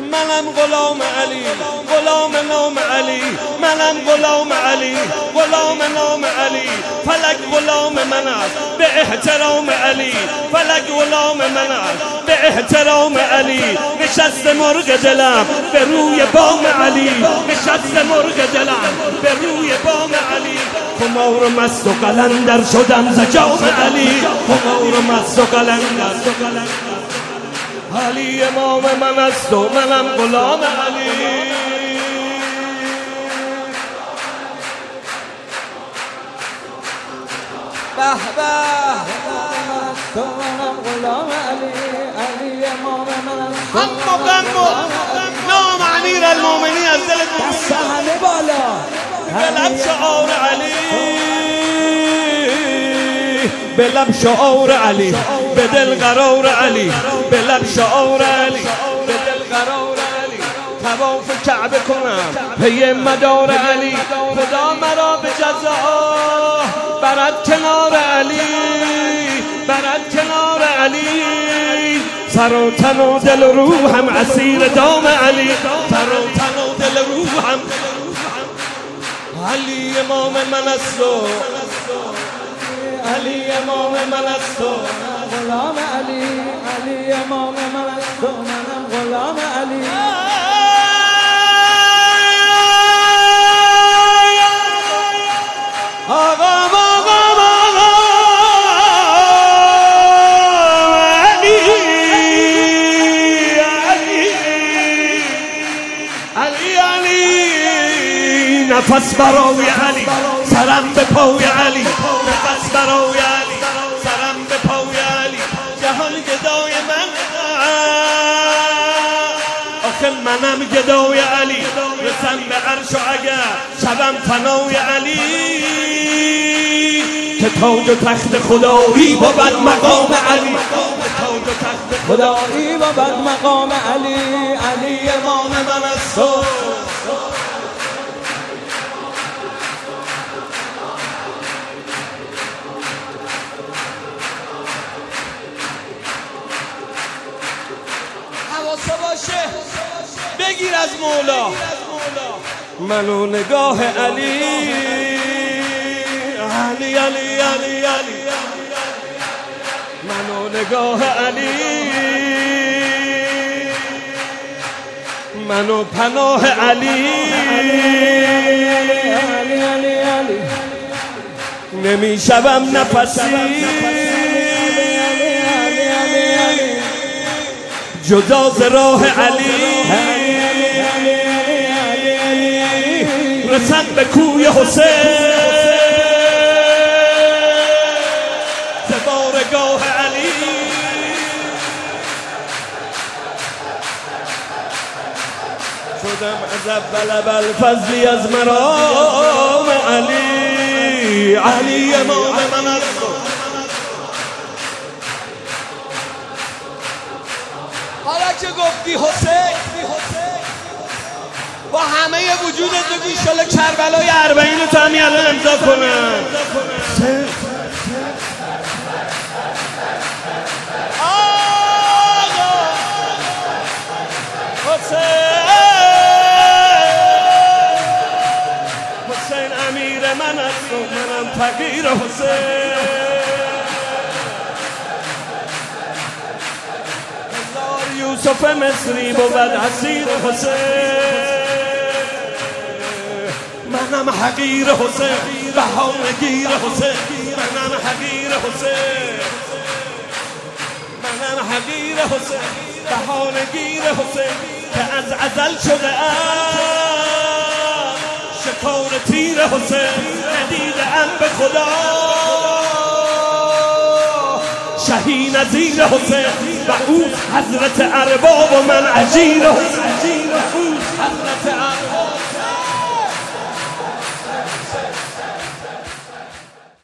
منم غلام علی، غلام نام علی، منم غلام علی، غلام نام علی. فلک غلام من است به احترام علی، فلک غلام من است به احترام علی. نشست مرغ دلم به روی بام علی، نشست مرغ دلم به روی بام علی. خمار و مست و قلندر شدم ز جام علی، خمار و مست و قلندر. علی امام من است و منم غلام علی. به به تو منم غلام علی، علی امام من است. نام امیر المومنین از دل دست همه بالا به لب شعار علی، به لب شعار علی، به دل قرار علی، به لب شعار علی، به دل قرار علی. طواف کعبه کنم پی مدار علی، خدا مرا به جزا برد کنار علی، برد کنار علی. سر و تن و دل و روحم اسیر دام علی، سر و تن و دل و روحم. علی امام من است و علی امام من است و غلام علی، علی امام من است و منم غلام علی. آقا نفس برای علی، سرم به پای علی، نفس برای علی، سرم به پای علی. جهان گدای من، آخه منم گدای علی. رسم به عرش و اگر شبم فنای علی. که تاج و تخت خدایی بود مقام علی، تاج و تخت خدایی بود مقام علی، علی امام من است. باشه بگیر از مولا منو نگاه علی، علی علی علی علی، منو نگاه علی، منو پناه علی، علی علی علی. نمیشوم نفسی جدا ز راه علی. رسد به کوی حسین ز بارگاه علی. شدم از اول الفضلی از مرام علی، علی امام من است. حالا که گفتی حسین با همه وجودت بگو ایشالا کربلای 40 تو همین الان امضا کنم. آقا حسین امیر من است و منم فقیر حسین. یوسف مصری بود اسیر حسین، منم حقیر حسین، بهانه گیر حسین، منم حقیر حسین، منم حقیر حسین، بهانه گیر حسین. که از ازل شده شکار تیر حسین، ندیدم به خدا شهی نظیر حسین. و او حضرت ارباب و من اجیر حسین، او حضرت ارباب